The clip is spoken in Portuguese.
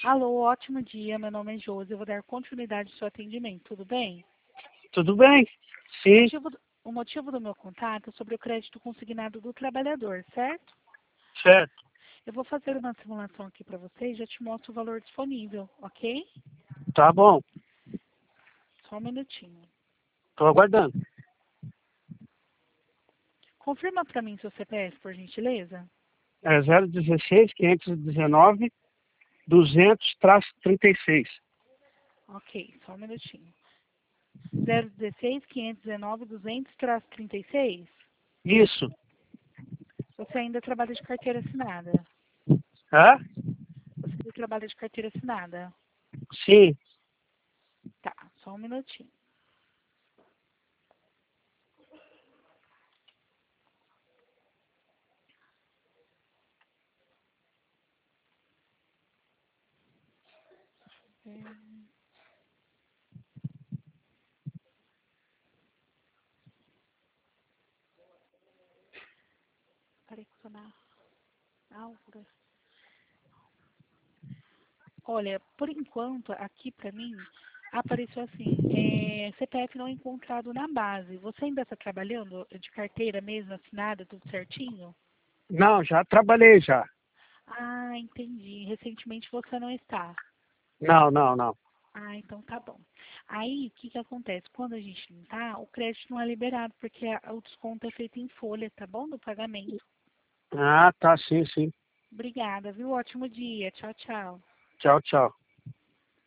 Alô, ótimo dia. Meu nome é Josi. Eu vou dar continuidade ao seu atendimento. Tudo bem? Tudo bem? O Sim, motivo do meu contato é sobre o crédito consignado do trabalhador, certo? certo. Eu vou fazer uma simulação aqui para você e já te mostro o valor disponível, ok? Tá bom. Só um minutinho. Tô aguardando. Confirma para mim seu CPF, por gentileza. É 016 519 200-36. Ok, só um minutinho. 016 519 200-36. Isso. Você ainda trabalha de carteira assinada. Hã? Você ainda trabalha de carteira assinada. Sim. Tá, só um minutinho. Peraí que eu tô na Álvaro. Olha, por enquanto, aqui pra mim, apareceu assim, CPF não encontrado na base. Você ainda está trabalhando de carteira mesmo, assinada, tudo certinho? Não, já trabalhei já. Ah, entendi. Recentemente você não está. Não, não, não. Ah, então tá bom. Aí, o que que acontece? Quando a gente não tá, o crédito não é liberado, porque o desconto é feito em folha, tá bom? Do pagamento. Ah, tá, sim, sim. Obrigada, viu? Ótimo dia. Tchau, tchau. Tchau, tchau.